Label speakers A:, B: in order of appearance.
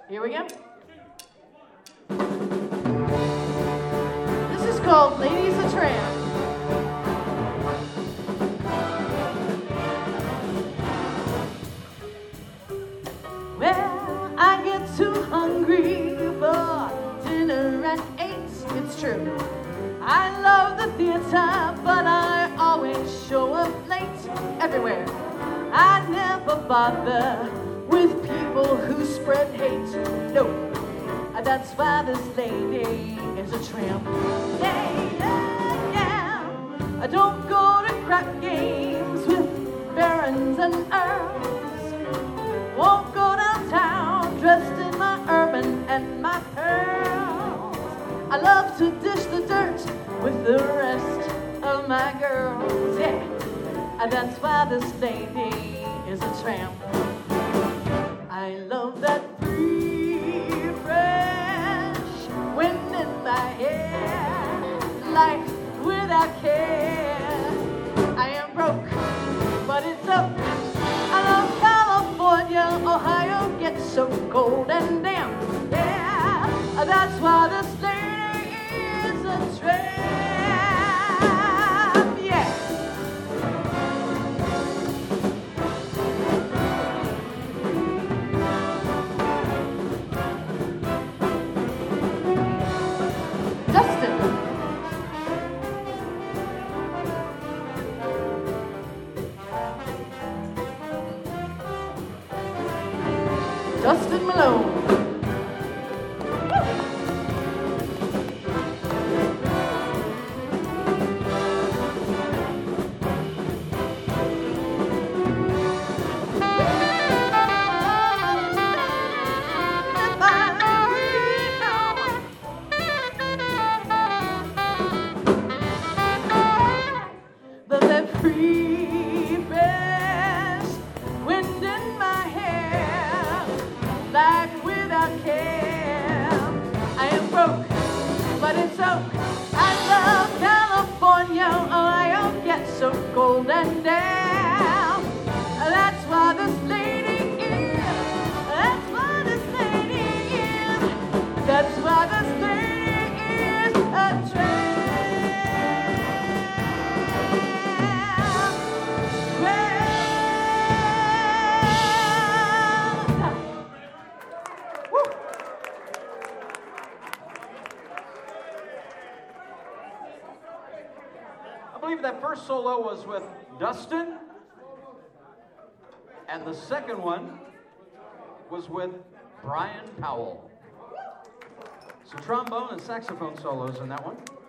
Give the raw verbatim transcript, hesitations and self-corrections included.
A: Here we go. This is called Ladies a Tramp. Well, I get too hungry for dinner at eight. It's true. I love the theater, but I always show up late everywhere. I never bother with people who spread hate. No, that's why this lady is a tramp. Yeah, yeah, yeah. I don't go to crap games with barons and earls. Won't go downtown dressed in my urban and my pearls. I love to dish the dirt with the rest of my girls. Yeah, and that's why this lady is a tramp. I love that free, fresh wind in my hair, life without care. I am broke, but it's up. I love California, Ohio gets so cold and damp. Yeah, that's why this lady is a tramp. Yeah. Dustin. Dustin Malone. But that free, fresh wind in my hair, life without care. I am broke, but it's so. I love California, Ohio gets so cold and damp. That's why this lady is. That's why this lady is. That's why this lady is a tramp.
B: I believe that first solo was with Dustin, and the second one was with Brian Powell. So trombone and saxophone solos in that one.